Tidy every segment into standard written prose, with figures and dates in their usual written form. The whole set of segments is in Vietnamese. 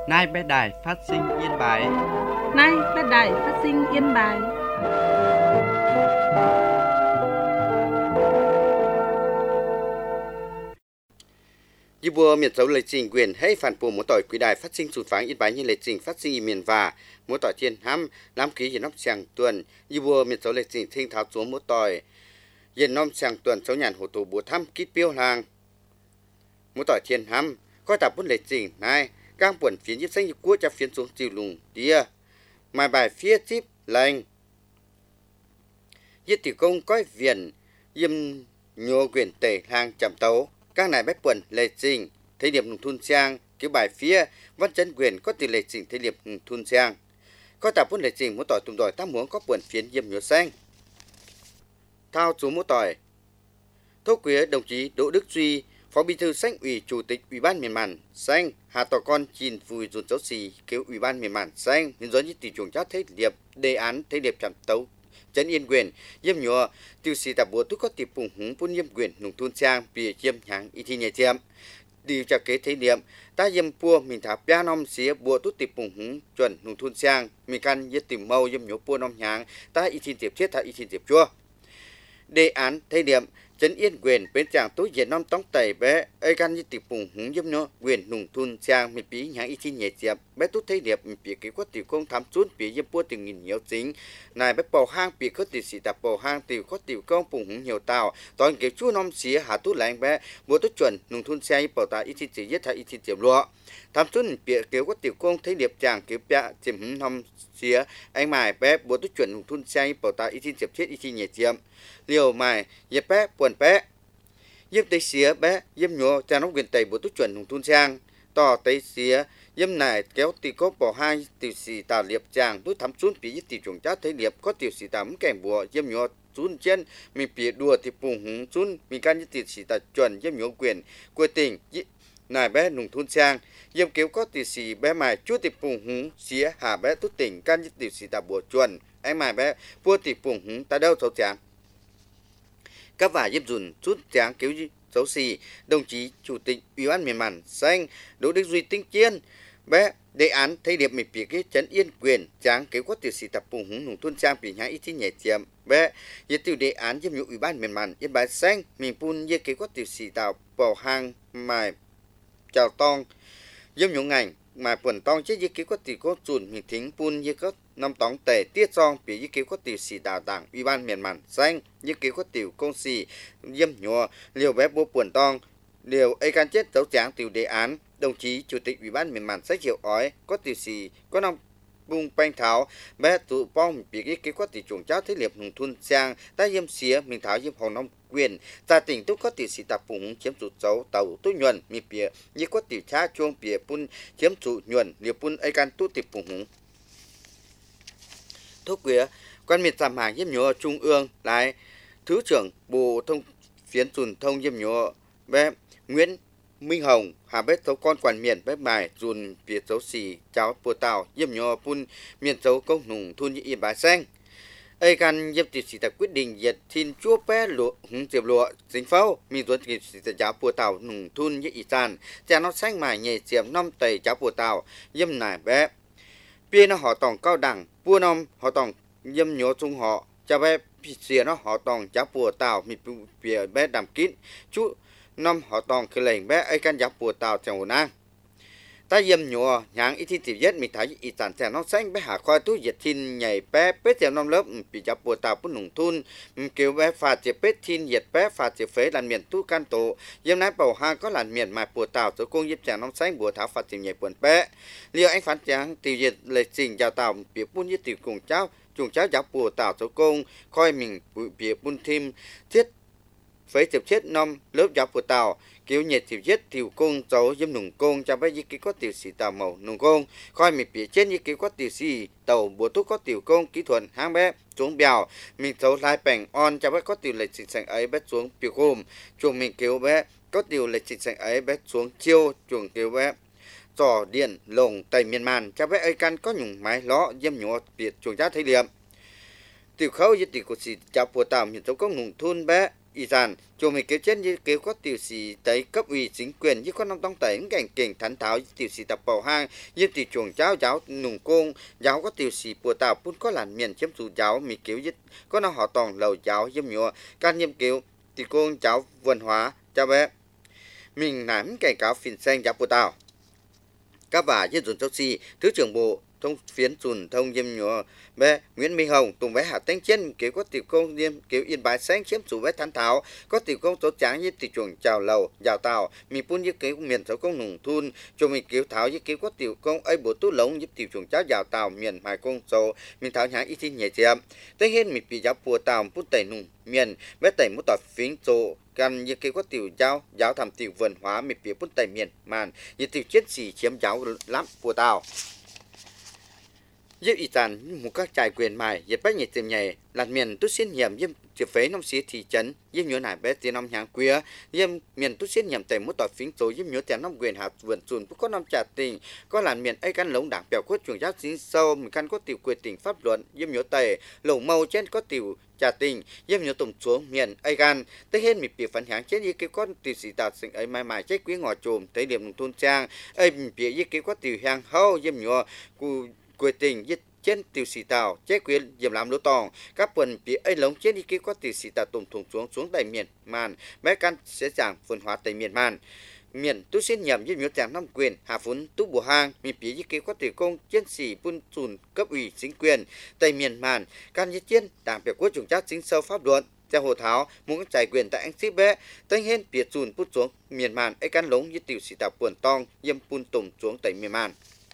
Nay bé đài phát sinh Yên Bái. Nay bé đài phát sinh Yên Bái. Như bùa miền dấu lịch trình quyền hay phản bùa mỗi tỏi quý đài phát sinh sụt phán Yên Bái như lịch trình phát sinh miền và mỗi tỏi thiên hăm làm ký hiện nóc sàng tuần như bùa miền dấu lịch trình thiên tháo xuống mỗi tỏi hiện nóc sàng tuần số nhàn hồ tù bùa thăm kít piêu hàng mỗi tỏi thiên hăm có tập bốn lịch trình này các buồn phiến giúp xanh như cua cho phiến xuống chiều lùng tia mà bài phía chip lành như tiểu công có viện yếm nhô quyền tể hàng chậm tấu các này bách quần lệ trình thế điểm nông thôn sang kiểu bài phía văn chân quyền có tỷ lệ trình thế điểm nông thôn sang có tập bốn lệ trình mỗi tỏi tùng đòi tam muốn có quần phiến yếm nhô xanh thao chú mỗi tỏi thô quý đồng chí Đỗ Đức Duy Phó Bí thư Xanh ủy Chủ tịch Ủy ban miền Màn Xanh Hà Tò Con Chìn Vùi Dùn Cháu Xì kêu Ủy ban miền Màn Xanh nhân dẫn như tỷ chuồng chát thế điệp đề án thế điệp chạm tấu chấn yên quyền yếm nhựa tiêu sĩ tập bùa túc có tiệp bùng húng phun yếm quyền nông thôn sang bìa chiêm nhang y thi nhẹ chiêm điều tra kế thế điểm ta yếm pua mình thả pia nom xía bùa túc tiệp bùng húng chuẩn nông thôn sang mình căn yết tìm mâu yếm nhựa pua nom nhang ta y thi tiệp chết ta y thi tiệp chua đề án thế điểm chấn yên quyền bên chàng tối diện năm tống tẩy bé ai gan như tiệp bùng húng yếm nhựa quyền nông thôn sang mình bí nhang y thi nhẹ chiêm bé túc thế điểm mình bí cái quát tiểu công tham chút bí yếm pua từng nghìn nhiều chính này bé bầu hang bị có tiểu sĩ tập bầu hang tiểu có tiểu công bùng nhiều tàu toàn kiểu chú nom xía hạ tú lạnh bé bùa tốt chuẩn nông thôn xe bầu ta ít chỉ nhất hay ít tiệm lúa tham chút bị kiểu có tiểu công thấy điệp chàng kiểu bẹ chìm nom xía anh mài bé bùa tốt chuẩn nông thôn xe bầu ta ít tiệm chết ít nhẹ tiệm liều mài dẹp bé buồn bé yếm tây xía bé yếm nhọ cha nó quyền tây bùa tốt chuẩn nông thôn sang tỏ tây xía yếm này kéo tì có bỏ hai tiểu sĩ tà liệp chàng tôi thắm xuống phía tiểu chuồng chát thấy liệp có tiểu sĩ tắm kèm bùa yếm nhỏ xuống trên mình phía đùa thì bùng húng xuống mình can như tiểu sĩ tà chuẩn yếm nhỏ quyền quê tỉnh này bé nông thôn sang yếm kéo có tiểu sĩ bé mài chúa thì bùng húng xía hà bé tốt tỉnh can như tiểu sĩ tà bùa chuẩn anh mài bé vua thì bùng húng ta đâu xấu chàng các vả yếm dùn chút chàng kéo xấu xì đồng chí Chủ tịch Ủy ban miền Màn Xanh Đỗ Đức Duy tinh chiên bé đề án thay điệp mình bị cái chấn yên quyền tráng kế quát tiểu sĩ tập bùng húng nông thôn trang bị nhái ít nhẹ chiếm bé về tiểu đề án giám nhục Ủy ban miền Màn Yên Bái Xanh mình phun về kế quát tiểu sĩ tạo bỏ hàng mài chào tong giám nhục ngành mà quần tong chết về kế quát tiểu có chuẩn mình thính phun về các năm tóng tệ tiết song bị về kế quát tiểu sĩ tạo đảng Ủy ban miền Màn Xanh về kế quát tiểu công sĩ giám nhục liều bé bố quần tong điều ai can chết dấu tráng tiểu đề án đồng chí Chủ tịch Ủy ban miền Màn Sách Hiệu ói có tiểu sĩ có năm bung banh tháo bé tụ bong bị cái quát tiểu chuồng cháo thế liệp nông thôn sang ta yếm xía mình tháo yếm hồng năm quyền ta tỉnh túc có tiểu sĩ tập phụng chiếm chủ dấu tàu tối nhuận mi bìa như có tiểu cha chuông bìa pun chiếm chủ nhuận liệp pun ai can tu tiểu phụng thuốc quía quan miền giảm hàng yếm nhựa trung ương lái thứ trưởng bộ thông phiến truyền thông yếm nhựa bé Nguyễn Minh Hồng hà bếp dấu con quản miền bếp bài dùn việt dấu xì cháu bùa tàu yếm nhò pun miền dấu công nùng thôn như Yên Bái Xanh ai can yếm tiểu sĩ tập quyết định diệt thiên chúa bé lụa hùng tiệp lụa dính phao mi dùn tiểu sĩ cháu bùa tàu nùng thôn như Ý Sàn cha nó xanh mài nhẹ chiếm năm tẩy cháu bùa tàu yếm nải bé bia nó họ tòng cao đẳng bùa nom họ tòng yếm nhò trung họ cha bé xìa nó họ tòng cháu bùa tàu mi bia bé đàm kín chú năm họ tòng cái lệnh bé ai can giáp bùa tàu trong hồn an ta yếm nhọ nhang ít thì nhất mình thấy ít sản sản nó xanh bé hạ khoai túi diệt thiên nhảy bé bé theo năm lớp bị giáp bùa tàu bún nùng thun kêu bé phạt chỉ bé thiên diệt bé phạt chỉ phế làn miền tu can tổ yếm nái bầu hang có làn miền mà bùa tàu rồi công yếm chàng nó xanh bùa tháo phạt chỉ nhảy buồn bé liều anh phán chàng tiêu diệt lịch trình chào tàu bị bún như tiểu cùng cháu chuồng cháu giáp bùa tàu rồi công coi mình bị bún thêm thiết phải tiếp chết năm lớp giáp của tàu kiểu nhiệt tiếp chết tiểu công cháu yếm nùng công cho bé cái có tiểu sĩ tàu màu nùng công coi mình bị chết như cái có tiểu sĩ tàu bùa thuốc có tiểu công kỹ thuật hang bé xuống bèo mình cháu lái bèn on cho bé có tiểu lịch trình sành ấy bé xuống biểu hôm chuồng mình kêu bé có tiểu lịch trình sành ấy bé xuống chiêu chuồng kêu bé trò điện lồng tây miền Màn cho bé ấy căn có nhung máy ló yếm nhọ biệt chuồng giá thấy điểm tiểu khâu với tiểu của sĩ cháu bùa tàu mình cháu có nùng thun bé y dàn chùa mình kéo trên như kéo có tiểu sĩ tới cấp ủy chính quyền như có năm tông tẩy cảnh cảnh thắn tháo tiểu sĩ tập bảo hang như tiểu chuồng giáo nùng công giáo có tiểu sĩ bùa tàu cũng có làn miền chiếm chủ giáo mình kéo dứt có nó họ tòng lầu giáo dâm nhựa can nhiêm kéo tiểu công giáo văn hóa cho bé mình nắm cảnh cáo phiền xanh giáo bùa tàu các bà dân dùn châu si thứ trưởng bộ thông phiến dùn thông dâm nhựa bé Nguyễn Minh Hồng tùng với hạ tánh trên kéo có tiểu công diêm kéo yên bái sáng chiếm chủ với thán tháo có tiểu công tố tráng như tiểu chuồng chào lầu giào tàu mình phun như kéo miền sáu công nùng thun cho mình kéo tháo như kéo có tiểu công ấy bộ tú lống giúp tiểu chuồng cháo giào tàu miền hải công số mình tháo nhãn ít tin nhẹ chiếm tới hết mình bị giáo bùa tàu phun tẩy nùng miền bé tẩy một tỏi phiến sốกันnhư kéo có tiểu giáo tham tiểu văn hóa mình bị phun tẩy miền màn như tiểu chiến sĩ chiếm giáo lắm bùa tàu giúp ý tàn một các trại quyền mài dệt bách nhiệt tìm nhảy lạt miền tút xiên hiểm giúp triệt phế nông sĩ thị trấn giúp nhớ nải bé tiền năm hàng quía giúp miền tút xiên hiểm tại một tỏi phím số giúp nhớ tiền năm quyền hạt vườn chuồn cũng có năm trả tình có làn miền ấy căn lống đảng bèo cốt chuồng giáo dính sâu mình căn có tiểu quyền tỉnh pháp luận giúp nhớ tề lẩu màu trên có tiểu trả tình giúp nhớ tổng xuống miền ấy căn tới hết mình bị phản hãng chết như cái con tiểu sĩ đạt sinh ấy mai mai chết quý ngõ trùm tới điểm thôn trang ấy mình bị như cái có tiểu hàng hâu giúp nhớ quê tình giết trên tiểu sĩ tàu chế quyền diệm làm lỗ tòng các phần bị ấy lống trên đi kia có tiểu sĩ tàu tùng thùng xuống tại miền màn bé căn sẽ giảng phân hóa tại miền màn miền tu xin nhầm như miếu tràng năm quyền hạ phun tu bùa hang miền phía như kia có tiểu công chiến sĩ bun chùn cấp ủy chính quyền tại miền màn can như chiến đảng biểu quốc chủ trách chính sâu pháp luận theo hồ tháo muốn trải quyền tại anh ship bé tới hết phía chùn bút xuống miền màn ấy căn lống như tiểu sĩ tàu buồn tong yếm bun tùng xuống tại miền màn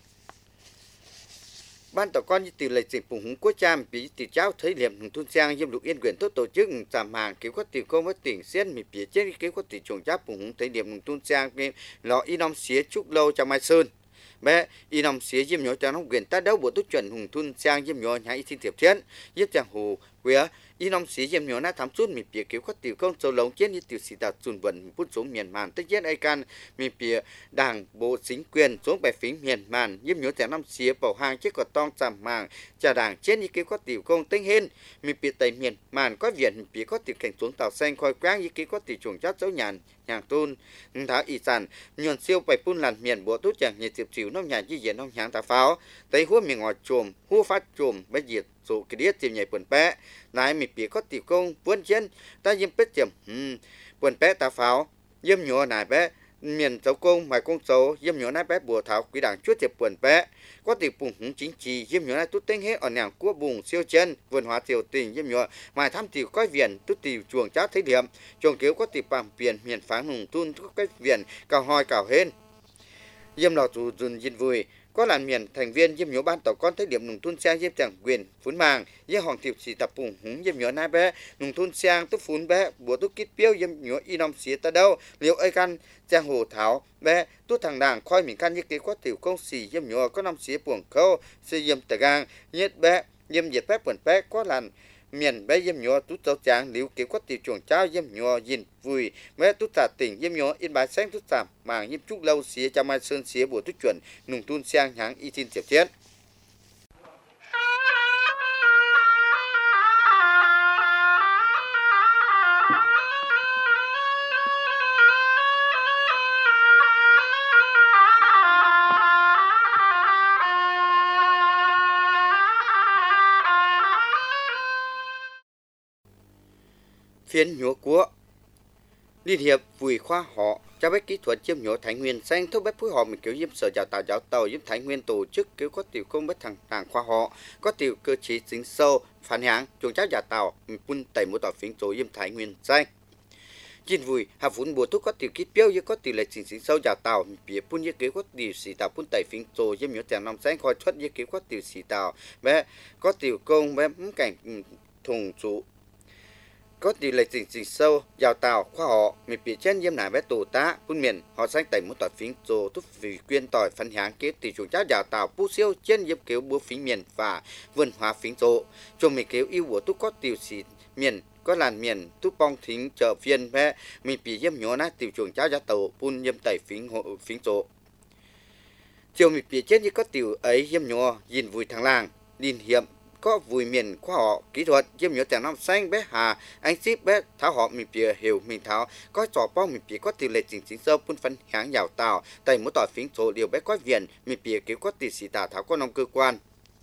ban tổ con như từ lệ trình phụng húng quốc cha bị từ cháu thấy điểm thôn trang dâm lục yên quyền tốt tổ chức giảm hàng cứu có tiểu công với tỉnh xiên bị phía trên cứu có tiểu trồng giáp phụng húng thấy điểm thôn trang lọ y nom xía trúc lâu trong mai sơn bé y nom xía dâm nhỏ cho nó quyền ta đấu bộ tốt chuẩn hùng thôn trang dâm nhỏ nhảy xin tiệp chiến giúp chàng hồ quế y nom xí dâm nhỏ na thắm chút mình phía cứu có tiểu công sâu lồng trên như tiểu sĩ đạt chuẩn vận phút xuống miền màn tất nhiên ai can mình phía đảng bộ chính quyền xuống bài phím miền màn dâm nhỏ chàng năm xía bảo hàng chiếc cọt tong giảm màng trả đảng trên như cứu có tiểu công tinh hên mình phía tây miền màn có viện mình phía có tiểu cảnh xuống tàu xanh khoi quang như cứu có tiểu chuồng chát dấu nhàn nhàng tôn tháo y sản nhuận siêu bài phun làn miền bộ tốt chẳng nhiệt tiệp chịu nông nhà di diện nông nhàng thả pháo tây hua miền ngọt chùm hua phát chùm bây diệt số cái điết tìm nhảy quần bé nãy mình bị có tiểu công vươn chân ta diêm pết tiệm quần bé ta pháo diêm nhỏ nãy bé miền châu công mài công số diêm nhỏ nãy bé bùa tháo quý đảng chúa tiệp quần bé có tiểu bùng hứng chính trị diêm nhỏ nãy tút tinh hết ở nàng cua bùng siêu chân vườn hóa tiểu tình diêm nhỏ mài thăm tiểu coi viện tút tiểu chuồng chát thấy điểm chuồng kéo có tiểu bằng viện miền phán hùng thun có cái viện cào hoi cào hên diêm lò chủ dùn dinh vui có làn miền thành viên diêm nhớ ban tổ con thấy điểm nùng thôn sang diêm chẳng quyền phun màng diêm hoàng thiệp chỉ tập bùng húng diêm nhớ nai bé nùng thôn sang túc phun bé bùa túc kít piêu diêm nhớ y nom xía ta đâu liệu ấy căn trang hồ tháo bé túc thằng đảng coi mình căn như cái có tiểu công xì diêm nhớ có năm xía buồng khâu xì diêm tờ gang nhất bé diêm diệt bé quần bé có làn miền bé diêm nhớ tút châu tráng liu kiểu có tiểu chuồng trao diêm nhớ dìn vui bé tút trả tỉnh diêm nhớ yên bái sáng tút giảm màng diêm trúc lâu xía cha mai sơn xía bùa tút chuẩn nùng thôn sang háng y tin tiệp chết phiên nhúa của liên hiệp vùi khoa họ cho bé kỹ thuật chiêm nhúa Thái Nguyên sang thúc bé phối hợp mình kiểu giúp sở giáo tàu giúp Thái Nguyên tổ chức kiểu có tiểu công với thằng đảng khoa họ có tiểu cơ chế chính sâu phản hãng chuồng cháo giả tàu mình phun tẩy một tỏi phiến số giúp Thái Nguyên sang chín vùi hạ phun bùa thuốc có tiểu kít béo với có tiểu lệ chính sâu giả tàu bìa phun với kiểu có tiểu xì tàu phun tẩy phiến số giúp nhúa chàng năm sáng khoi xuất với kiểu có tiểu xì tàu bé có tiểu công bé cảnh thùng trụ có tỷ lệ trình sâu giàu tàu khoa họ mình bị chen diêm nải bé tổ tá phun miền họ sang tẩy một tỏi phiến rồ thúc vì quyên tỏi phân háng kế tỷ chủ cháu giàu tàu pu siêu chen diêm kéo búa phiến miền và vườn hóa phiến rồ cho mình kéo yêu của túc có tiểu xì miền có làn miền túc bong thính chợ phiên bé mình bị diêm nhỏ nát tiểu chuồng cháu giàu tàu phun diêm tẩy phiến rồ chiều mình bị chết như có tiểu ấy diêm nhỏ nhìn vui thằng làng liên hiệp có vui miền khoa học kỹ thuật diêm nhớ tiền năm xanh bé hà anh ship bé tháo họ mình bìa hiểu mình tháo có trò bao mình bìa có tỷ lệ chính chính sơ phun phân hãng giàu tàu tại mỗi tỏi phím số điều bé có viện mình bìa kiểu có tỷ sĩ tả tháo có nông cơ quan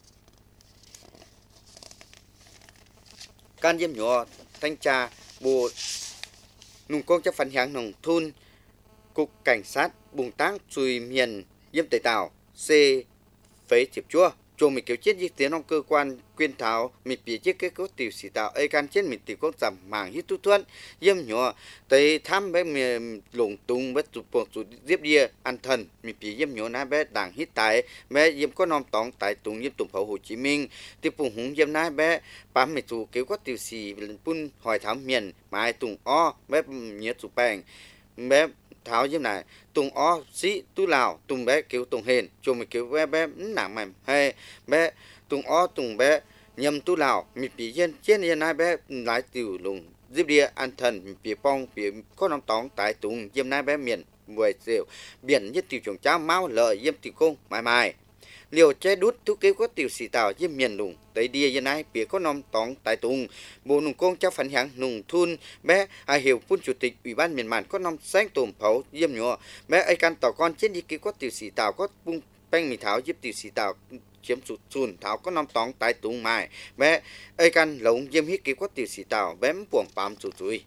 can diêm nhớ thanh tra bộ nông công cho phân hãng nông thôn cục cảnh sát bùng táng chui miền diêm tây tàu c phế chịp chua chùa mình kiểu chết di tiến trong cơ quan quyên thảo mình bị chết cái cố tiểu sĩ tạo ai can chết mình tiểu có giảm màng hít tu thuận diêm nhỏ tới thăm bé mình lủng tung bé chụp bộ chụp diếp đia ăn thần mình bị diêm nhỏ nãy bé đảng hít tại bé diêm có nom tòng tại tung diêm tùng pháo Hồ Chí Minh tiếp phùng hùng diêm nãy bé bám mình chụp kiểu có tiểu sĩ pun hỏi thảo miền mai tùng o bé nhớ chụp bèn bé tháo như này tùng o sĩ tu lào tùng bé kiểu tùng hền chùa mình kiểu bé bé nặng mềm hay bé tùng o tùng bé nhầm tu lào mình bị dân trên hiện nay bé lái tiểu lùng giúp đi an thần mình bị bong bị có nông tóng tại tùng diêm nay bé miền mười triệu biển nhất tiểu trồng cháo máu lợi diêm tiểu công mãi mãi liều che đút thuốc kêu có tiểu sĩ tàu diêm miền lùng tới đi hiện nay bị có nông tóng tại tùng bộ nông công cho phản hãng nông thôn bé hiểu phun chủ tịch ủy ban miền màn có nông sáng tùm pháo diêm nhỏ bé ai can tàu con trên đi kêu có tiểu sĩ tàu có bung banh mì tháo giúp tiểu sĩ tàu chiếm sụt sùn tháo có nông tóng tại tùng mai bé ai can lồng diêm hít kêu có tiểu sĩ tàu bém buồng bám sụt sùi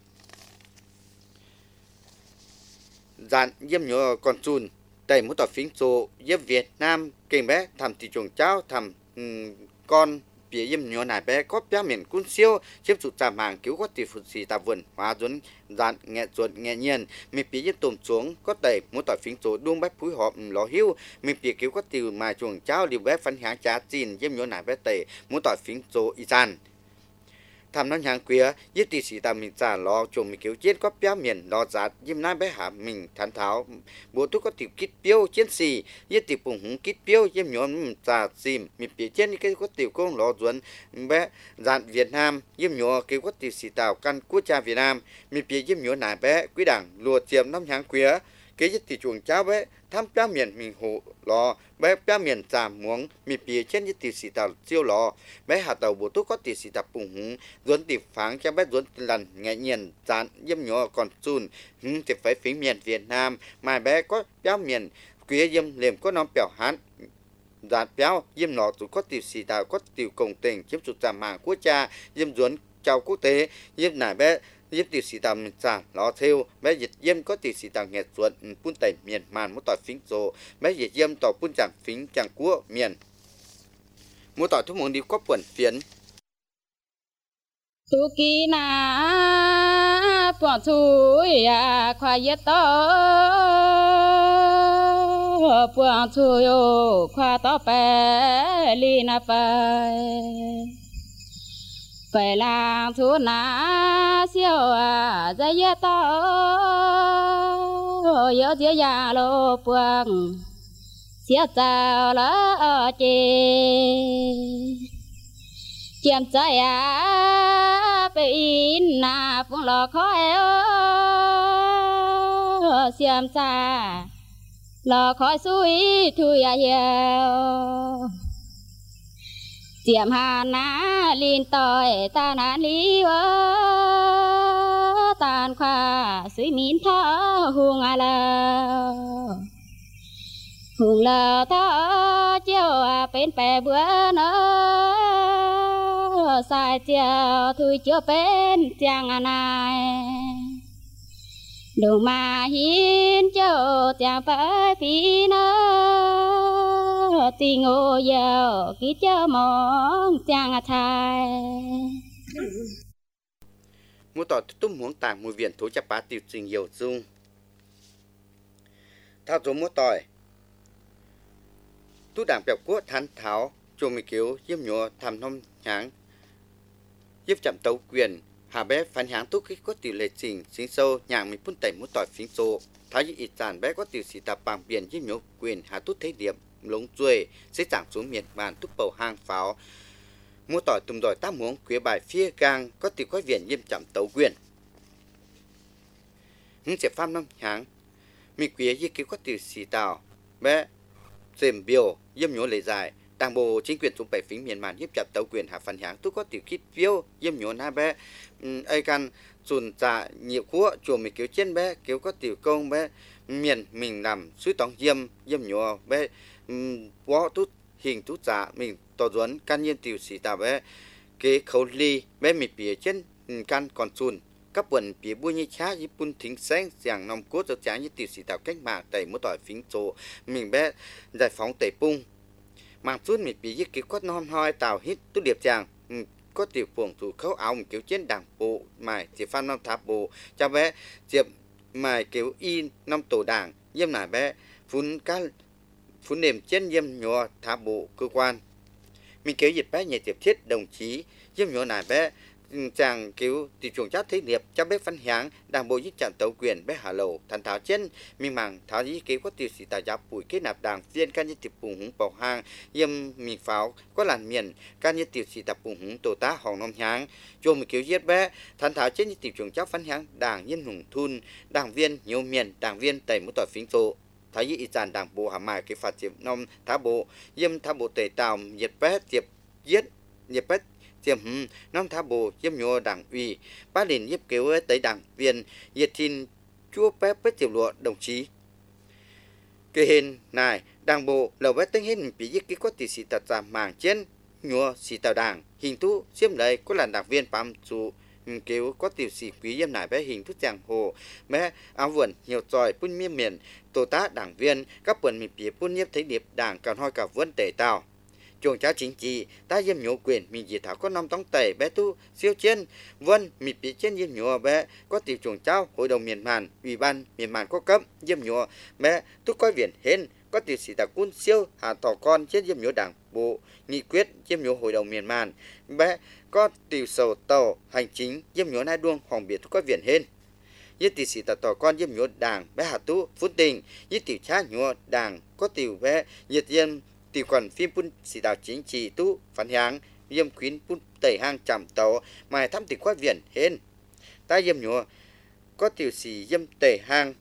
dàn diêm nhỏ còn chun tại một tòa phím số giúp Việt Nam kinh bé thầm thị trường cháo thầm con phía yếm nhỏ này bé có bé miền quân siêu chiếm sụt giảm hàng cứu có tỷ phụt xì tạp vườn hóa dốn dạn nghe ruột nghe nhiên mình phía yếm tôm xuống có tẩy một tòa phím số đuông bé phúi họp lò hiu mình phía cứu có tỷ mà chuồng cháo liều bé phân hãng trà chín yếm nhỏ này bé tẩy một tòa phím số y san tham non hàng quía yết tỷ sĩ tạm mình trả lo chuồng mình cứu chết có bé miền lo giạt yếm nai bé hạ mình thán tháo bộ thuốc có tiểu kít piêu chiến sĩ yết tỷ bùng húng kít piêu yếm nhỏ mình trả xìm mình phía trên cái có tiểu công lo duẩn bé dạn Việt Nam yếm nhỏ cứu có tiểu sĩ tàu căn quốc gia Việt Nam mình phía yếm nhỏ nai bé quý đảng lùa chiếm năm hàng quía cái yết tỷ chuồng cháo bé tham bé miền mình hộ lo bé bé miền giảm muống mình phía trên yết tỷ sĩ tàu siêu lo bé hạ tàu bộ thuốc có tỷ sĩ tàu bùng húng duẩn tỷ pháng cho bé duẩn lần ngày nhiên dạn yếm nhỏ còn chun thì phải phí miền Việt Nam mà bé có bé miền quý yếm liềm có nom bèo hán dạn béo yếm nọ tụ có tiểu sĩ tàu có tiểu công tình chiếm sụt giảm hàng quốc gia yếm duẩn chào quốc tế yếm nải bé yếm tiểu sĩ tàu mình trả lo theo bé dịch yếm có tiểu sĩ tàu nghe ruột phun tẩy miền màn một tỏi phím rồ bé dịch yếm tàu phun chẳng phím chẳng quốc miền một tỏi thuốc mông đi có quẩn phiến tu kỳ na bỏ chui khoa yết to bỏ chui khoa to bé li na phải làm thu na siêu dây yết to yết dây ya lo buông siêu chào lo chê chiêm trái về in na phong lò khói xiêm xa lò khói suối thui yêu chiêm hà na linh tỏi ta na lý tàn khoa suối min thọ hùng lờ hùng lờ thọ chiều bên bè bữa nữa sai chiều thui chiều bên chàng này đồ mà hiến chiều chàng phải phi nữa tình ngô yêu ký chiều mong chàng thai mua tỏi tung muống tàng mùi viện thối chắp bá tiểu trình nhiều dung thao số mua tỏi tu đảng bèo quốc thán tháo chùa mì kiếu yếm nhọ tham nông háng yếm chậm tấu quyền hà bé phán háng tu kích có tỷ lệ trình sinh sâu nhàng mình phun tẩy một tỏi phím số thái y ít giản bé có tỷ sĩ tạp bằng biển yếm nhọ quyền hà tút thế điểm lống ruồi sẽ giảm xuống miền bàn túc bầu hang pháo mua tỏi tùng đòi tam muống quế bài phía gang có tỷ có viện yếm chậm tấu quyền hứng sẽ pham nông háng mi quế y kiếu có tỷ sĩ tào bé dềm biểu yếm nhọ lệ dài đảng bộ chính quyền xuống bảy phím miền màn giúp chặt tàu quyền hạ phần háng tôi có tiểu kít phiêu yếm nhổ na bé ai can sùn trả nhiều khúa chùa mình kiểu trên bé kiểu có tiểu công bé miền mình làm suy tòng yếm nhổ bé quá tút hình tút trả mình tỏ duẩn can nhiên tiểu sĩ ta bé cái khẩu ly bé mình bìa trên can còn sùn các quần bìa bùi như chá như bún thính sáng giảng nòng cốt cho chá như tiểu sĩ tạo cách mạng tẩy mỗi tỏi phính chỗ mình bé giải phóng tẩy pung mang chút mình bị giết kiểu có non hoi tàu hít tốt điệp chàng có tiểu phường thủ khấu áo kiểu trên đảng bộ mài chỉ phan năm tháp bộ cho bé diệp mài kiểu in năm tổ đảng yếm nải bé phun nềm trên yếm nhọ tháp bộ cơ quan mình kiểu dịch bé nhẹ tiếp thiết đồng chí yếm nhọ nải bé chàng cứu tỷ chuồng chát thế nghiệp cho bé phân háng đảng bộ giúp chặn tàu quyền bé hà lầu thành tháo trên mình màng tháo dĩ cứu có tiêu sĩ tài giáo bùi kết nạp đảng viên can nhân tiệp bùng húng bảo hang yêm mình pháo có làn miền can nhân tiêu sĩ tập bùng húng tổ tá hòn nom háng chuồng mình cứu giết bé thành tháo trên tỷ chuồng chát phân háng đảng nhân hùng thun đảng viên nhiều miền đảng viên tẩy mỗi tỏi phính số thái dĩ tràn đảng bộ hà mài cái phạt diệp nom thá bộ yêm thá bộ tẩy tàu nhiệt bé diệp giết nhiệt bé tiêm năm tháp bộ yếm nhô đảng ủy ba liền yếp kéo tới đảng viên nhiệt tin chúa phép với tiểu lụa đồng chí cái hình này đảng bộ lầu bé tính hết bị giết cái có tỷ sĩ tạt giảm mảng trên nhô sĩ tàu đảng hình thu xiêm đấy có là đảng viên phạm chủ kéo có tiểu sĩ quý yếm này bé hình thức giang hồ bé áo vườn nhiều tròi phun miên miền tổ tá đảng viên các quần mình bị phun nhiếp thấy điệp đảng còn hoi cả vườn tể tàu chuồng cháo chính trị ta yếm nhổ quyền mình chỉ thảo có năm tông tẩy bé tu siêu trên vân mịt bị trên yếm nhổ bé có tiểu chuồng cháo hội đồng miền màn ủy ban miền màn có cấp yếm nhổ bé tu coi viện hên có tiểu sĩ đặc quân siêu hạ tỏ con trên yếm nhổ đảng bộ nghị quyết yếm nhổ hội đồng miền màn bé có tiểu sầu tàu hành chính yếm nhổ nai đuông hoàng biệt tu coi viện hên với tiểu sĩ tỏ con yếm nhổ đảng bé hạ tu phun tình với tiểu cha nhổ đảng có tiểu bé nhiệt yếm tiểu còn phim pun sĩ đạo chính trị tu phản háng yếm khuyến pun tẩy hang chạm tàu mài thăm tiểu khoa viện hên ta yếm nhổ có tiểu sĩ yếm tẩy hang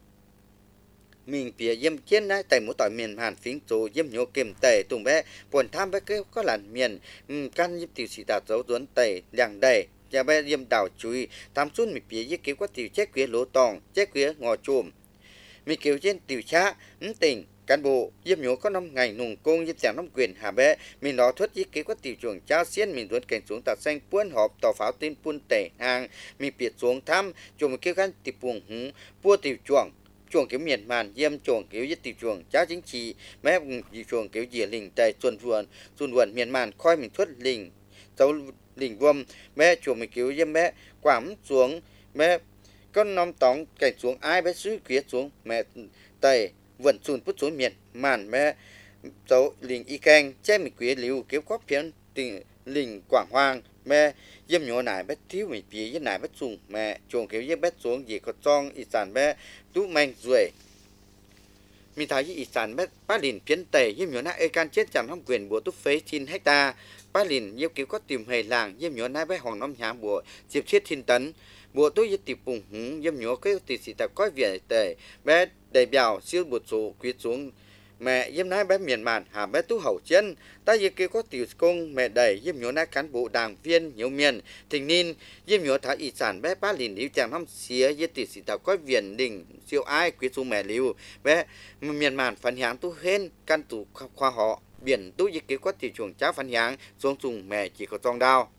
mình phía yếm trên này tại mỗi tỏi miền hàn phím chỗ yếm nhổ kềm tẩy tùng bé buồn tham với cái có làn miền căn yếm tiểu sĩ đạo dấu tuấn tẩy đằng đầy nhà bé yếm đảo chui tham xuân mình phía yếm kéo có tiểu chết quế lỗ tòng chết quế ngò chùm mình kéo trên tiểu cha tỉnh cán bộ yếm nhổ có năm ngày nùng công yếm giảng năm quyền hà bé mình đó thuyết ý kế có tiểu chuồng cha xiên mình tuấn cảnh xuống tạt xanh puôn họp tàu pháo tin puôn tẩy hàng mình biệt xuống thăm chuồng một kêu gan tiệp buồng húng pua tiểu chuồng kiểu miền màn yếm chuồng kiểu yết tiểu chuồng cha chính trị mẹ chuồng kiểu dìa lình tây xuân vườn miền màn khoi mình thuyết lình dấu lình vâm mẹ chuồng mình kiểu yếm mẹ quảm xuống mẹ con năm tóng cảnh xuống ai bé suy quyết xuống mẹ tây vẫn xuân phút xuống miền màn mẹ dấu lình y canh che mình quý liu kéo có phiến tình lình quảng hoang mẹ yếm nhổ nải bé thiếu mình bì yếm nải bé sùng mẹ chuồng kéo yếm bé xuống gì có trong y sản bé tú manh ruồi mình thấy y sản bé ba lìn phiến tẩy yếm nhổ nải ê can chết chẳng không quyền bùa tú phế 9 hecta ba lìn yếm kéo có tìm hề làng yếm nhổ nải bé hoàng năm nhà bùa diệp chết 9 tấn bùa tôi yếm tiệp bùng húng yếm nhổ cái tỷ sĩ ta coi việt tẩy bé đầy biểu siêu bột số quyết xuống mẹ yếm nái bé miền màn hà bé tú hậu chân ta yếm kia có tiểu công mẹ đầy yếm nhổ nái cán bộ đảng viên nhiều miền thình nín yếm nhổ thả y sản bé ba lìn liu chàng năm xía yếm tỷ sĩ tàu coi viện đình siêu ai quyết xuống mẹ liu bé miền màn phản háng tu hên căn tủ khoa họ biển tú yếm kia có tiểu chuồng cháo phản háng xuống dùng mẹ chỉ có trong đao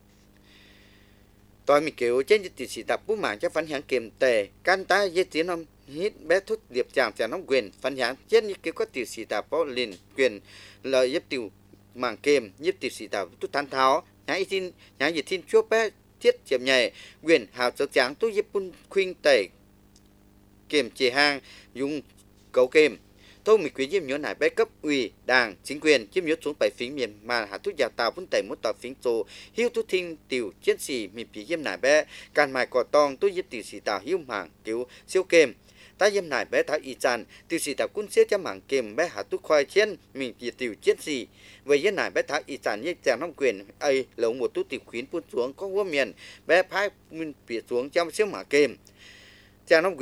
tôi mình kêu trên tỷ sĩ tập bút mạng cho phản háng kiềm tề can ta yếm tiếng năm hít bé thút điệp chàng chàng nóng quyền phản háng chết như cái có tiểu sĩ tà bao liền quyền lợi giúp tiểu mảng kềm giúp tiểu sĩ tà tu tán tháo nhá dịch tin chúa bé thiết chiếm nhảy quyền hào sớ tráng tu giúp bun khuyên tẩy kềm chế hang dùng cấu kềm tôi mình quý yếm nhớ nải bé cấp ủy đảng chính quyền yếm nhớ xuống bảy phím miền mà hạ thúc giả tàu vun tẩy một tàu phím số hiu tu thinh tiểu chiến sĩ mình phí yếm nải bé càn mài cỏ tong tôi yếm tiểu sĩ tàu hiu mảng cứu siêu kềm ta yếm nải bé tháo y tràn tiểu sĩ tàu quân xếp cho mảng kềm bé hạ thúc khoai chiến mình phí tiểu chiến sĩ về yếm nải bé tháo y tràn như chàng nông quyền ấy lẩu một tu tiểu khuyến phun xuống có vua miền bé phái mình phí xuống trong siêu mảng kềm chàng nông quyền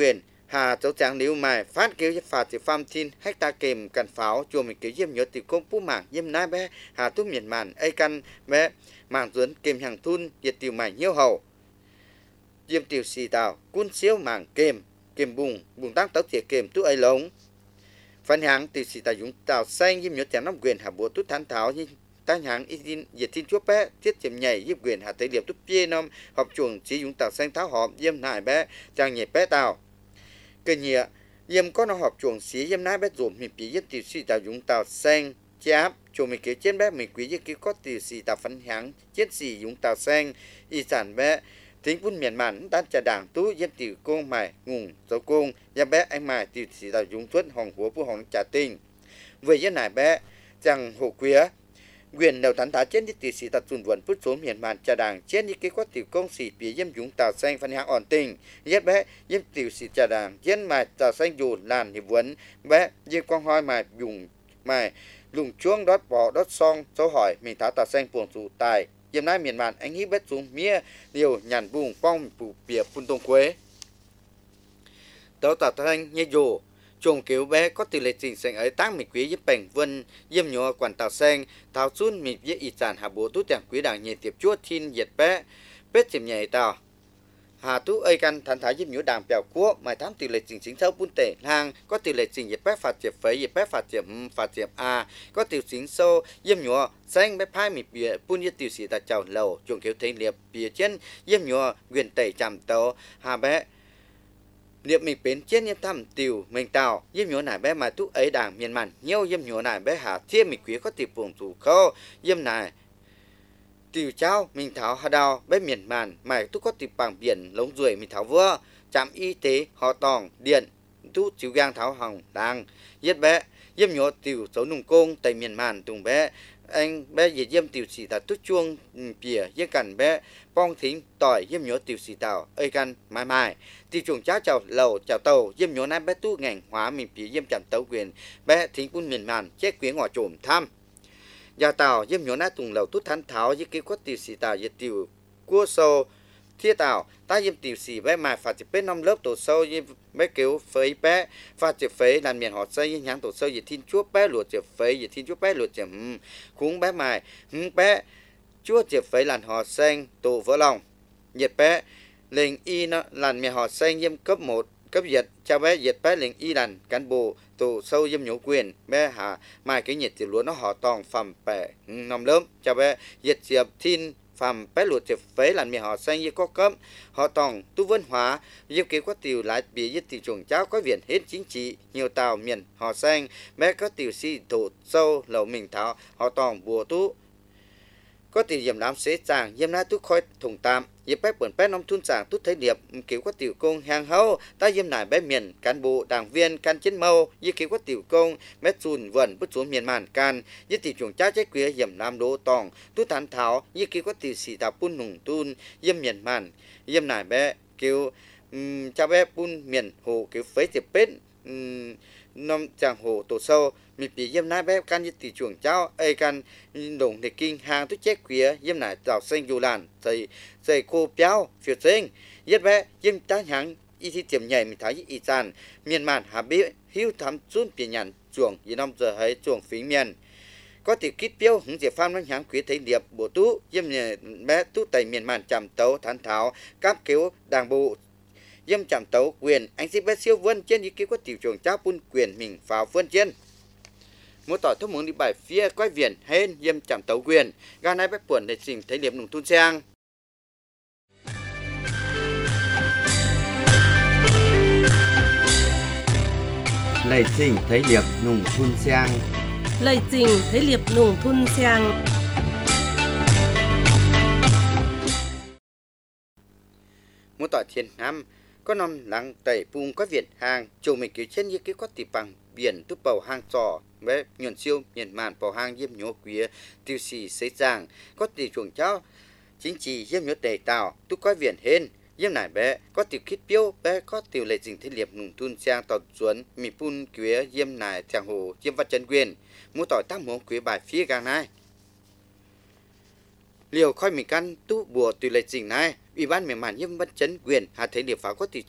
Hà cháu tráng liu mài phát kêu phạt thì pham tin hecta kềm cần pháo chùa mình kêu diêm nhớ từ công phú mảng diêm nai bé hà túc miền màn ai căn bé mảng duấn kềm hàng thun diệt tiểu mải nhiêu hậu diêm tiểu xì tàu cun xíu mảng kềm kềm bùng tăng tóc thiệt kềm tu ai lống phần hàng tiểu xì tàu dũng tàu xanh diêm nhớ chém nắm quyền hà bố tút thán tháo như tai hàng in diệt tin chúa bé thiết chém nhảy diêm quyền hà tới liệp tút pia nom họp chuồng chỉ dũng tàu xanh tháo họp diêm nải bé chàng nhảy bé tàu cái nhẹ yếm có nó họp chuồng xí yếm nái bé rùm mình bị yết tiêu xì tàu dũng tàu xanh cháp chuồng mình kế trên bé mình quý yết cái có tiêu xì tàu phấn háng chết xì dũng tàu xanh y sản bé tính vun miền màn đan trà đảng tú yết tiêu công mài ngùng dấu công ya bé anh mài tiêu xì tàu dũng tuấn hòn húa phu hòn trà tinh về yết này bé chẳng hổ quía quyền đầu thắn thá trên đi tỷ sĩ tập tuần vận phút số miền màn trà đảng trên đi cái quát tiểu công sĩ phía yếm dũng tàu xanh phân hạng ổn tình yết bé yếm tiểu sĩ trà đảng trên mài tàu xanh dù làn hiệp vấn bé yếm quang hoi mài dùng mài lùng chuông đót bỏ đót song dấu hỏi mình tháo tàu xanh buồn dù tài yếm nái miền màn anh hít bét xuống mía điều nhàn bùng phong phủ bìa phun tông quế tàu tàu xanh như dù chuồng kiểu bé có tỷ lệ trình sinh ấy tác mình quý với bền vân yếm nhỏ quản tàu xanh tháo xuân mình với ý sản hà bố tú chẳng quý đảng nhẹ tiệp chúa thiên diệt bé bết chìm nhảy tàu hà tú ơi căn thán thái yếm nhỏ đảng bèo cua mài thám tỷ lệ trình chính sâu bún tể lang có tỷ lệ trình diệt bé phạt diệt phế diệt bé phạt diệt a có tiểu chính sâu yếm nhỏ xanh bé phai mình bìa bún diệt tiểu sĩ ta chào lầu chuồng kiểu thấy liệp bìa trên yếm nhỏ quyền tẩy chạm tàu hà bé liệp mình bến trên như thăm tiểu mình tàu yếm nhỏ này bé mà tú ấy đảng miền màn nhiều yếm nhỏ này bé hà thiên mình quý có tiệp buồn thủ khâu yếm này tiểu cháu mình tháo hà đào bé miền màn mà tú có tiệp bằng biển lống ruồi mình tháo vừa trạm y tế họ tòng điện tú chiếu gang tháo hỏng đàng yết bé yếm nhỏ tiểu xấu nùng công tại miền màn tùng bé anh bé dễ yếm tiểu sĩ ta tú chuông bìa yết cằn bé bong thính tỏi yếm nhỏ tiểu sĩ tàu ơi căn mãi mãi tiểu chuồng cháu chào lầu chào tàu yếm nhỏ này bé tú ngành hóa mình bìa yếm chạm tàu quyền bé thính quân miền màn chết quý ngõ trộm tham nhà tàu yếm nhỏ này tùng lầu tút thán tháo với cái quất tiểu sĩ tàu với tiểu cua sâu thiết tàu ta yếm tiểu sĩ bé mà phạt chỉ bé năm lớp tổ sâu yếm bé kiểu phế bé phạt chỉ phế làm miền họ xây nháng tổ sâu với thiên chúa bé luộc chỉ phế với thiên chúa bé luộc chỉ cũng bé mài bé chúa chỉ phế làm họ xanh tổ vỡ lòng nhiệt bé lệnh y nó làm miền họ xanh yếm cấp 1 cấp diệt cho bé diệt bé lệnh y làm cán bộ tổ sâu yếm nhổ quyền bé hà mai cái nhiệt thì lúa nó họ tòng phẩm bẻ năm lớp cho bé diệt diệp thiên phàm bé luộc chỉ phế làm miền họ xanh như có cấp họ tòng tu văn hóa yếm kế có tiểu lại bị yết tiểu chuồng cháu có viện hết chính trị nhiều tàu miền họ xanh bé có tiểu si tổ sâu lầu mình tháo họ tòng bùa tu có tiểu yếm làm xế chàng yếm nái tú khói thùng tạm yếm bé bẩn bé nông thôn chàng tú thấy điệp kiểu có tiểu công hàng hậu ta yếm nải bé miền cán bộ đảng viên can chiến mâu yếm kiểu có tiểu công bé chùn vẩn bứt xuống miền màn can yếm tiểu chuồng cháu trái quía yếm làm đố tòng tú thán tháo yếm kiểu có tiểu sĩ tàu pun nùng tun yếm miền màn yếm nải bé kiểu cha bé pun miền hồ kiểu phế tiệp bết năm chàng hồ tổ sâu mình bị yếm nái bé can như tiểu chuồng cháu ai can đồng để kinh hàng tú chết quía yếm nải tàu xanh dù làn dây cô béo phiêu xanh yết bé yếm tá hàng y thi tiềm nhảy mình thấy y sàn miền màn hà bí hiu thắm xuống biển nhàn chuồng y năm giờ hay chuồng phí miền có thể kít béo hứng diệp phan nó hàng quý thấy điệp bộ tú yếm bé tú tại miền màn chạm tấu thán tháo cáp kéo đàng bộ yếm chạm tấu quyền anh xin bé siêu vân trên ý kiến có tiểu chuồng cháu pun quyền mình vào vân trên mỗi tỏi thông muốn đi bài phía quay viền hên yếm chạm tấu quyền ga này bé buồn để trình thấy liệp nùng thun sang Lệ trình thấy liệp nùng thun sang. Lời trình thấy liệp nùng thun sang. mỗi tỏi thiên nam có năm lăng tẩy bùng có viện hàng chủ mình kiểu trên như cái có tỷ bằng biển túp bầu hang trò bé nhuận siêu nhận màn bầu hang yếm nhố quía tiêu xì xế giang có tỷ chuồng cháu chính trị yếm nhố tẩy tàu tú có viện hên yếm nải bé có tiểu kít biếu bé có tiểu lệ trình thế liệp nùng thun sang tàu xuống mì pun quía yếm nải thằng hồ yếm vật chân quyền mỗi tỏi tam muốn quía bài phía gang này liều khoi mình căn tú bùa tiểu lệ trình này ủy ban miền màn yếm vật chân quyền hà thấy liệp pháo có tỷ chọc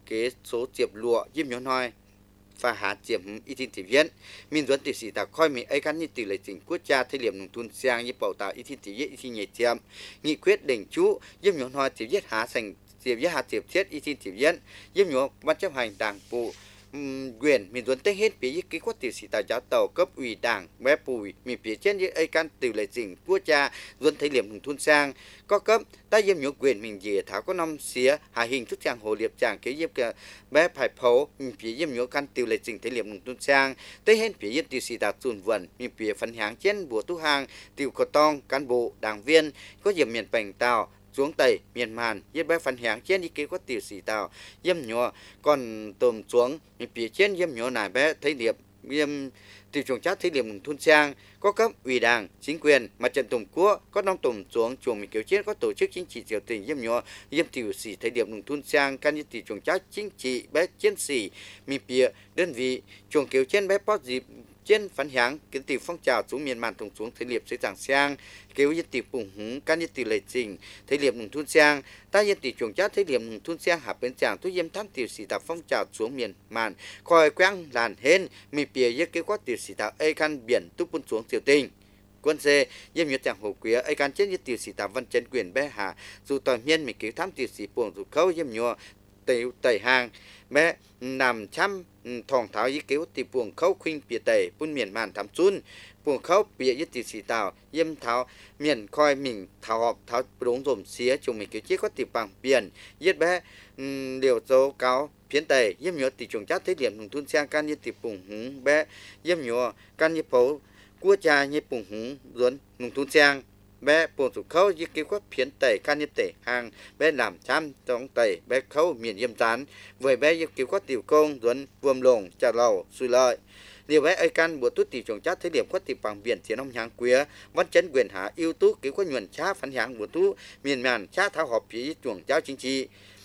kế số chiệp lụa diêm nhỏ nói và hạ chiếm y tin thị viên min duẫn tỷ sĩ ta coi mình ấy gắn như tỷ lệ chính quốc gia thời điểm nông thôn sang như bảo tạo y tin thị viên y tin nhảy chiếm nghị quyết định chú diêm nhỏ nói thị viết hạ thành diệp viết hạ diệp thiết y tin thị viên diêm nhỏ ban chấp hành đảng bộ quyền mình duẫn tết hết phía cái quát tỷ sĩ ta giáo tàu cấp ủy đảng bé bùi mình phía trên như ấy căn tỷ lệ chính quốc gia duẫn thời điểm nông thôn sang có cấp ta diêm nhỏ quyền mình dìa tháo có năm xía hạ hình thức trang hồ liệp trang kế diệp bé phải phấu mình phía diêm nhỏ căn tỷ lệ chính thời điểm nông thôn sang tới hết phía diêm tỷ sĩ ta tuần vần mình phía phân hàng trên bùa tu hàng tiểu cột tong cán bộ đảng viên có diệp miền bành tàu xuống tây miền màn yết bé phần hàng trên đi kế có tiểu sĩ tàu yếm nhỏ còn tôm xuống mình phía trên yếm nhỏ này bé thấy điệp yếm tiểu chuồng chát thấy điệp thôn sang có cấp ủy đảng chính quyền mặt trận tổng quốc có năm tôm xuống chuồng mình kiểu trên có tổ chức chính trị tiểu tỉnh yếm nhỏ yếm tiểu sĩ thấy điệp thôn sang can như tiểu chuồng chát chính trị bé chiến sĩ mình phía đơn vị chuồng kiểu trên bé post dịp trên phản hàng kiến tỷ phong trào xuống miền màn thùng xuống thế liệp xây giảng sang kêu dân tỷ bùng hứng can dân tỷ lệ trình thế liệp nông thôn sang ta dân tỷ chuồng chát thế liệp nông thôn sang hạ bên chàng tôi yếm tham tiểu sĩ tạo phong trào xuống miền màn coi quang làn hên mi bìa dân kêu có tiểu sĩ tạo ai căn biển túc bún xuống tiểu tình quân xe yếm nhớ chàng hồ quía ai căn trên dân tiểu sĩ tạo văn chân quyền bé hạ dù toàn miên mi kêu tham tiểu sĩ buồn dù khâu yếm nhớ tẩy hàng bé nằm chăm thòng tháo ý kéo thì buồng khâu khuynh bìa tẩy bún miền màn thắm chun buồng khâu bìa nhất tỷ sĩ tàu yếm tháo miền coi mình tháo họp tháo đống rồm xía chung mình kéo chiếc có tỷ bằng biển yết bé điều dấu cáo phiến tẩy yếm nhớ tỷ chuồng chát thế điểm nông thôn sang can như tỷ buồng hứng bé yếm nhớ can như phố cua cha như buồng hứng duẫn nông thôn sang bé buồn sụp khâu như kêu có phiến tẩy can như tẩy hàng bé làm chăm trong tẩy bé khâu miền yếm rán với bé như kêu có tiểu công duẫn vuông lồng trà lầu xuôi lợi điều bé ấy can bữa tút tỷ chuồng chát thế điểm có tỷ bằng biển chiến ông hàng quía văn chấn quyền hạ yêu tú kêu có nhuần cha phản hàng bữa tú miền màn cha tháo họp phía chuồng cháo chính trị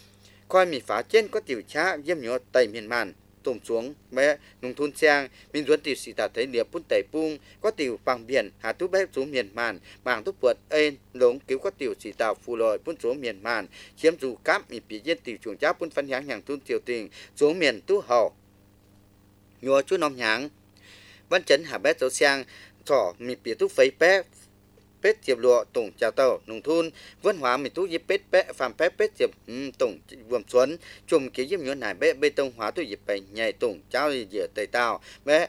coi mì phá trên có tiểu cha yếm nhớ tẩy miền màn tôm xuống bé nông thôn sang mình duẫn tiểu sĩ ta thấy liệp bún tẩy pung có tiểu bằng biển hạ tú bé xuống miền màn màng tú vượt ên lống cứu có tiểu sĩ ta phù lội bún xuống miền màn chiếm dù cáp mình bị giết tiểu chuồng cháp bún phân nháng hàng thôn tiểu tình xuống miền tú hậu nhua chú nông nháng văn chấn hạ bé dấu sang thỏ mình bị tú phấy bé pết tiệp lụa tổng chào tàu nông thôn vân hóa mình tú dịp pết bé phàm pết pết tiệp tổng vườn xuân chùm kế dịp nhớ này bé bê tông hóa tú dịp bày nhảy tổng cháo gì dĩa tây tàu bé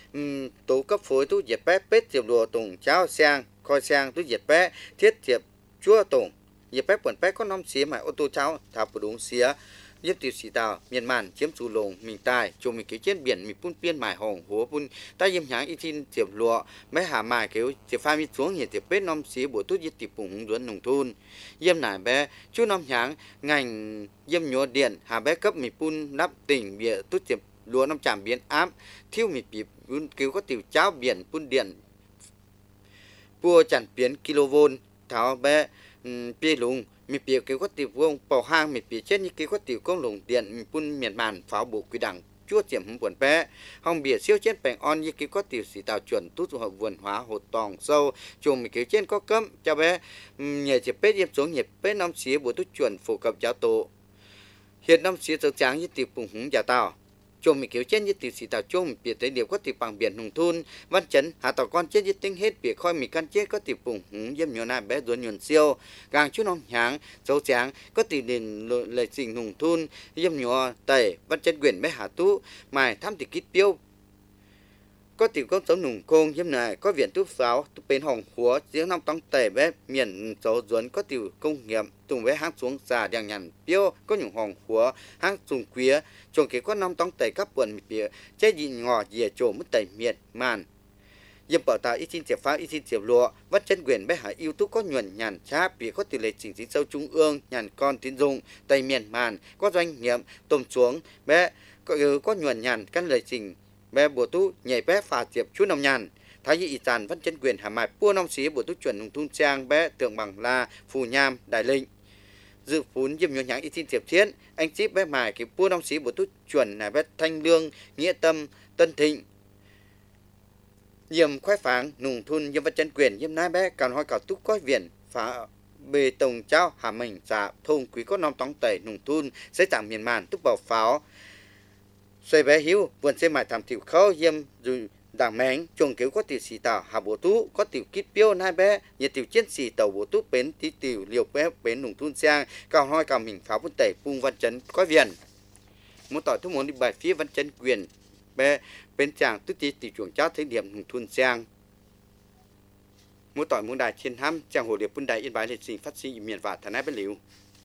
tú cấp phối tú dịp bé pết tiệp lụa tổng cháo sang coi sang tú dịp bé thiết tiệp chua tổng dịp bé quần bé có năm xía mà ô tô cháo thảo của đúng xía yếm tiểu sĩ tàu miền màn chiếm chủ lồng mình tài chùm mình kế trên biển mình phun piên mài hồng húa phun ta yếm nháng y tin tiệp lụa mấy hà mài kêu tiệp pha mi xuống nhiệt tiệp pết năm xí bổ tút yết tiệp bùng duẫn nông thôn yếm nải bé chú năm nháng ngành yếm nhúa điện hà bé cấp mình phun nắp tỉnh bìa tút tiệp lúa năm chạm biến áp thiêu mình bị kêu có tiểu cháo biển phun điện pua chặn biến kV tháo bé pi lùng mi bìa kêu có tiểu vuông bảo hang mi bìa trên như kêu có tiểu công lồng điện mi phun miền màn pháo bộ quy đẳng chúa tiệm hùng buồn bé hong bìa siêu trên bèn on như kêu có tiểu sĩ tạo chuẩn tút hợp vườn hóa hồ tòng sâu chùm mi kêu trên có cấm cho bé nhảy chỉ pết yếm xuống nhảy pết năm xía bộ tút chuẩn phổ cập giáo tổ hiện năm xía dấu trắng như tiểu bùng hùng giả tàu chùm mi kêu trên như tiểu sĩ tạo chùm bìa tới điều có tiểu bằng biển nông thôn văn chấn hạ tàu con chết như tinh hết bìa khoi mi căn chết có tiểu bùng hùng yếm nhỏ này bé duẫn nhuần siêu càng chút nông nháng dấu trắng có tiểu đền lệ trình nông thôn yếm nhỏ tẩy văn chấn quyền bé hạ tú mài tham tiểu kít tiêu có tiểu công sống nùng công yếm này có viện tú pháo tú bên hồng húa giếng năm tông tẩy bé miền dấu duẫn có tiểu công nghiệm tùng bé hang xuống già đèn nhằn tiêu có những hồng húa hang sùng quía chồng kế có năm tông tẩy các quần bìa chế dị ngò dìa trổ mất tẩy miệt màn yếm bảo ta ít tin tiệp phá ít tin tiệp lụa vắt chân quyền bé hải yêu tú có nhuần nhàn chá bìa có tỷ lệ chỉnh chính sâu trung ương nhàn con tín dụng tây miền màn có doanh nghiệp tôm xuống bé có nhuần nhàn căn lời trình bé bùa tú nhảy bé phà tiệp chú nông nhàn thái y tàn vắt chân quyền hà mại pua nông xí bùa tú chuẩn nông thôn trang bé tượng bằng la phù nham đại linh dự phún yếm nhớ nháng ít tin tiệp thiên anh chip bé mài cái pua nông xí bùa tú chuẩn này bé thanh lương nghĩa tâm tân thịnh yếm khoái pháng nùng thôn yếm vật chân quyền yếm nai bé còn hỏi cả túc có viện phá bê tông cháu hà mình giả thôn quý có nom tóng tẩy nùng thun sẽ chẳng miền màn tức bảo pháo xoay bé hiếu vườn xe mại thảm thiểu khâu yếm rồi đảng mén chuồng cứu có tiểu xì tàu hà bộ tú có tiểu kít piêu hai bé nhiệt tiểu chiến xì tàu bộ tú bến tí tiểu liều bé bến nùng thun sang cao hoi cao mình pháo vun tẩy phung văn chấn có viền muốn tỏi thuốc muốn đi bài phía văn chấn quyền bé bên chàng tức tí tiểu chuồng cháu thấy điểm nùng thun sang muốn tỏi muốn đài trên ham chàng hồ điệp vun đài yên bái liệt sĩ phát sinh miền vả thà nái bên liu